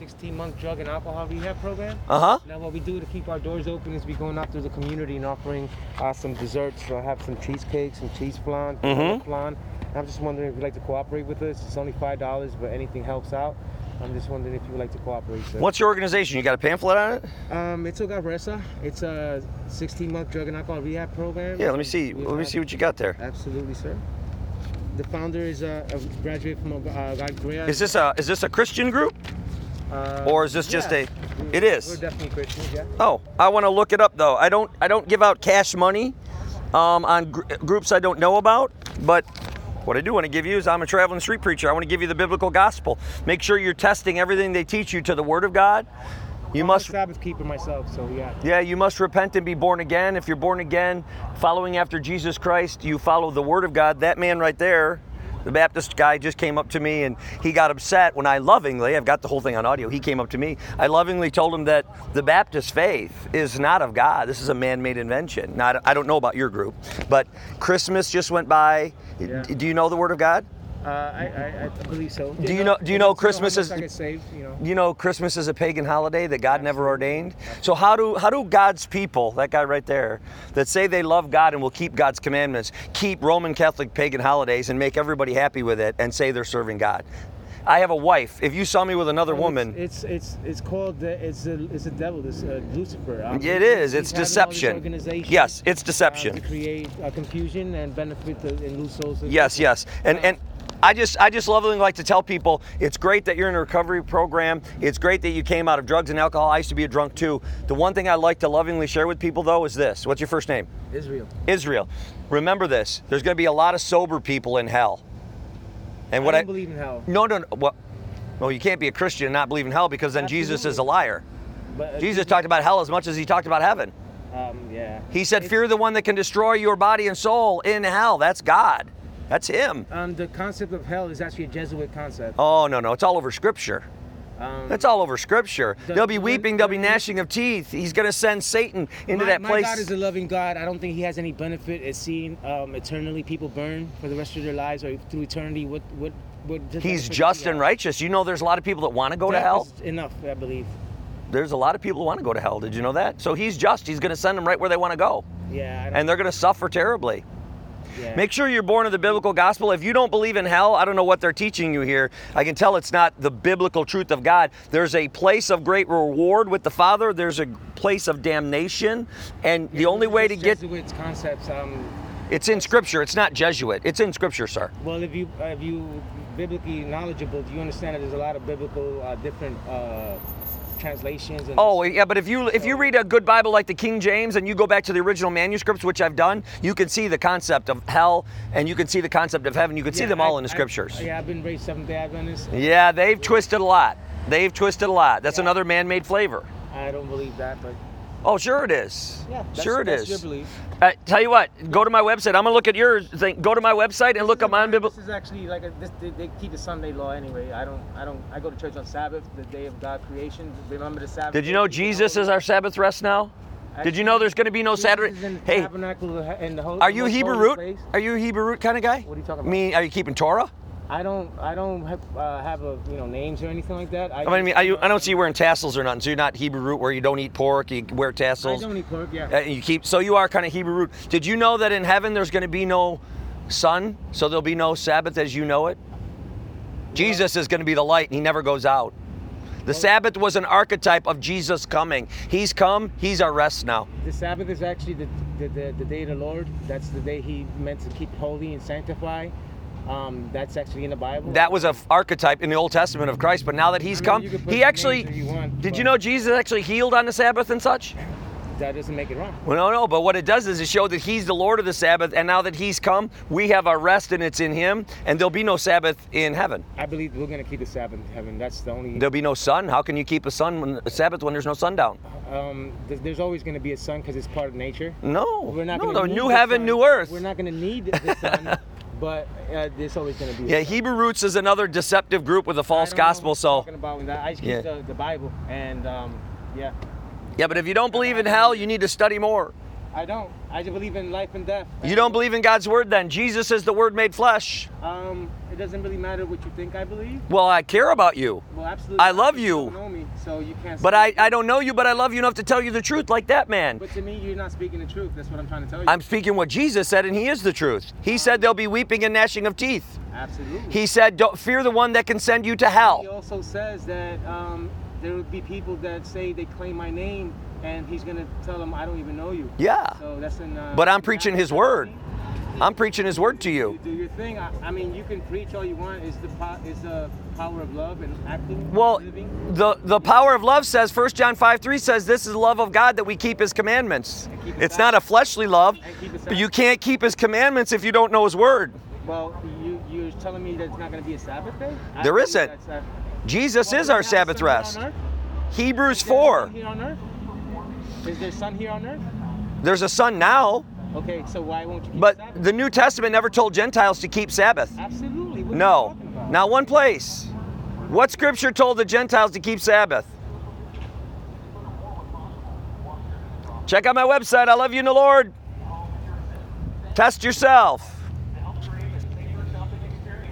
16-month drug and alcohol rehab program. Uh-huh. Now what we do to keep our doors open is we going out to the community and offering some desserts. So I have some cheesecakes, some cheese flan, flan. I'm just wondering if you'd like to cooperate with us. It's only $5, but anything helps out. I'm just wondering if you would like to cooperate, sir. What's your organization? You got a pamphlet on it? It's Hogar Resa. It's a 16-month drug and alcohol rehab program. Yeah, let me see. Let me see what you got there. Absolutely, sir. The founder is a graduate from Great. Is this a Christian group? Or is this just a? It is. We're definitely Christians, yeah. Oh, I want to look it up though. I don't give out cash money on groups I don't know about, but what I do want to give you is I'm a traveling street preacher. I want to give you the biblical gospel. Make sure you're testing everything they teach you to the Word of God. You must. I'm a Sabbath keeper myself, so yeah. Yeah, you must repent and be born again. If you're born again, following after Jesus Christ, you follow the Word of God. That man right there, the Baptist guy, just came up to me and he got upset when I lovingly, I've got the whole thing on audio, he came up to me. I lovingly told him that the Baptist faith is not of God. This is a man-made invention. Now, I don't know about your group, but Christmas just went by. Yeah. Do you know the Word of God? I believe so. Do you know Christmas is? You know Christmas is a pagan holiday that God never ordained. So how do God's people, that guy right there, that say they love God and will keep God's commandments, keep Roman Catholic pagan holidays and make everybody happy with it and say they're serving God? I have a wife. If you saw me with another woman, it's called it's the devil. It's Lucifer. It is. It's deception. Yes, it's deception. To create confusion and benefit and lose souls. Yes, and I just lovingly like to tell people it's great that you're in a recovery program. It's great that you came out of drugs and alcohol. I used to be a drunk too. The one thing I like to lovingly share with people though is this. What's your first name? Israel. Israel. Remember this. There's going to be a lot of sober people in hell. And I don't believe in hell. No. Well, you can't be a Christian and not believe in hell because then Absolutely. Jesus is a liar. But, Jesus talked about hell as much as he talked about heaven. Yeah. He said, fear the one that can destroy your body and soul in hell. That's God. That's him. The concept of hell is actually a Jesuit concept. Oh, no. It's all over Scripture. That's all over Scripture. There'll be weeping, there'll be gnashing of teeth. He's going to send Satan into that place. My God is a loving God. I don't think he has any benefit at seeing eternally people burn for the rest of their lives or through eternity. He's just and righteous. You know there's a lot of people that want to go to hell? Enough, I believe. There's a lot of people who want to go to hell. Did you know that? So he's just. He's going to send them right where they want to go. Yeah. And they're going to suffer terribly. Yeah. Make sure you're born of the biblical gospel. If you don't believe in hell, I don't know what they're teaching you here. I can tell it's not the biblical truth of God. There's a place of great reward with the Father. There's a place of damnation. And the only way to get... Jesuits concepts... It's in Scripture. It's not Jesuit. It's in Scripture, sir. Well, if you biblically knowledgeable, do you understand that there's a lot of biblical different... translations and but if you read a good Bible like the King James and you go back to the original manuscripts, which I've done, you can see the concept of hell and you can see the concept of heaven. You can see them all in the Scriptures. I've been raised Seventh-day Adventist. Yeah, they've twisted a lot. That's another man-made flavor. I don't believe that, but... Oh, sure it is. Yeah, that's your belief. Tell you what, go to my website. I'm going to look at your thing. Go to my website and look up my Bible. This is actually like they keep the Sunday law anyway. I go to church on Sabbath, the day of God creation. Remember the Sabbath. Did you know Jesus is our Sabbath rest now? Did you know there's going to be no Saturday? Hey, are you Hebrew root? Are you a Hebrew root kind of guy? What are you talking about? Are you keeping Torah? I don't have names or anything like that. I don't see you wearing tassels or nothing. So you're not Hebrew root where you don't eat pork, you wear tassels. I don't eat pork, yeah. So you are kind of Hebrew root. Did you know that in heaven there's going to be no sun, so there'll be no Sabbath as you know it? Jesus is going to be the light, and he never goes out. The Sabbath was an archetype of Jesus coming. He's come. He's our rest now. The Sabbath is actually the day of the Lord. That's the day he meant to keep holy and sanctify. That's actually in the Bible. That was an archetype in the Old Testament of Christ, but now that he's come, he actually... Did you know Jesus actually healed on the Sabbath and such? That doesn't make it wrong. Well, no, but what it does is it shows that he's the Lord of the Sabbath, and now that he's come, we have our rest and it's in him, and there'll be no Sabbath in heaven. I believe we're going to keep the Sabbath in heaven. That's the only... There'll be no sun? How can you keep a Sabbath when there's no sundown? There's always going to be a sun because it's part of nature. No, we're not new heaven, new earth. We're not going to need the sun. But there's always going to be. Yeah, Hebrew Roots is another deceptive group with a false gospel. So. Talking about that. I just keep the Bible, and yeah. Yeah, but if you don't believe in hell, you need to study more. I don't. I just believe in life and death. You don't believe in God's word then? Jesus is the word made flesh. It doesn't really matter what you think I believe. Well, I care about you. Well, absolutely. I love You you. don't know me, so you can't. But say- I don't know you, but I love you enough to tell you the truth like that man. But to me, you're not speaking the truth. That's what I'm trying to tell you. I'm speaking what Jesus said, and he is the truth. He said there'll be weeping and gnashing of teeth. Absolutely. He said, don't fear the one that can send you to He hell. also says that there will be people that say they claim my name, and he's gonna tell them I don't even know you. Yeah. So that's in. But I'm preaching his word. I'm preaching his word to You you. do your thing. I mean, you can preach all you want. Is the power of love and acting. Well, living. the power of love says, 1 John 5:3 says, this is the love of God that we keep his commandments. keep his It's not a fleshly love. And keep his But you can't keep his commandments if you don't know his word. Well, you're telling me that it's not going to be a Sabbath day? I There believe isn't. that's Sabbath. Jesus Well, is do we our have Sabbath sun here rest. on earth? Hebrews Is there 4. sun here on earth? Is there sun here on earth? There's a sun now, Okay, so why won't you keep but Sabbath? the New Testament never told Gentiles to keep Sabbath. Absolutely. What are No. you talking about? Not one place. What scripture told the Gentiles to keep Sabbath? Check out my website. I love you in the Lord. Test yourself.